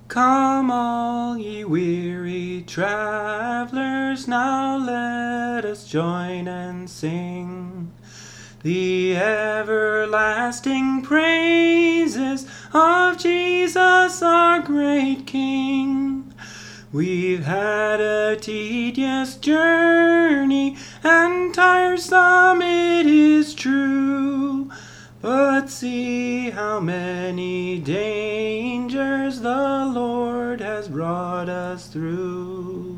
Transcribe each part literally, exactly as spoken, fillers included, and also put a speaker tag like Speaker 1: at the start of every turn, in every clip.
Speaker 1: Come all ye weary travelers, now let us join and sing the everlasting praises of Jesus our great King. We've had a tedious journey, and tiresome it is true, but see how many dangers the Lord has brought us through.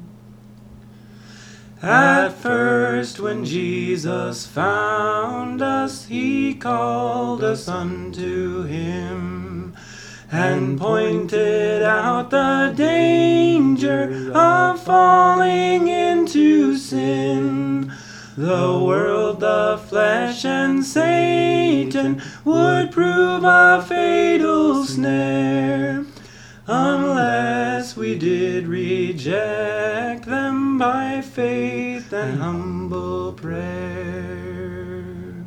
Speaker 1: At first, when Jesus found us, he called us unto him, and pointed out the danger of falling into sin. The world, the flesh, and Satan would prove a fatal snare, unless we did reject them by faith and humble prayer.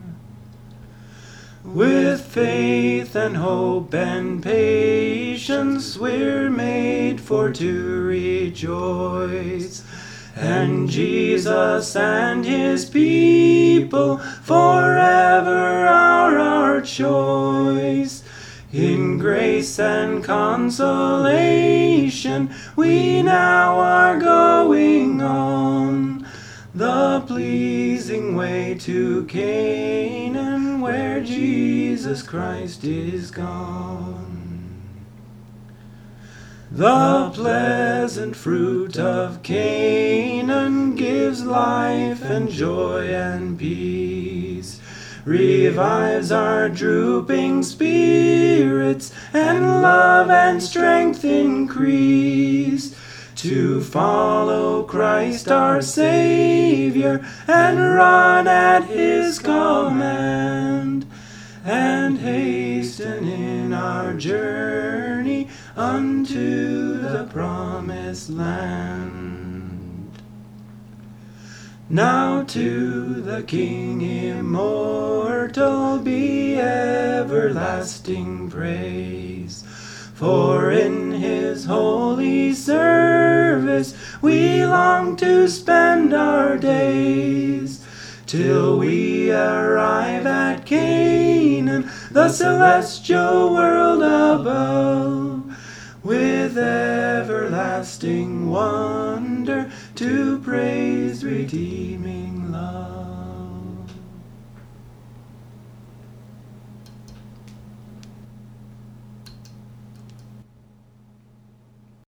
Speaker 1: With faith and hope and patience we're made for to rejoice, and Jesus and his people forever are our choice. In grace and consolation we now are going on the pleasing way to Canaan, where Jesus Christ is gone. The pleasant fruit of Canaan gives life and joy and peace, revives our drooping spirits, and love and strength increase, to follow Christ our Savior and run at his command, and hasten in our journey unto the promised land. Now to the King immortal be everlasting praise, for in his holy service we long to spend our days, till we arrive at Canaan, the celestial world above, with everlasting wonder to praise redeeming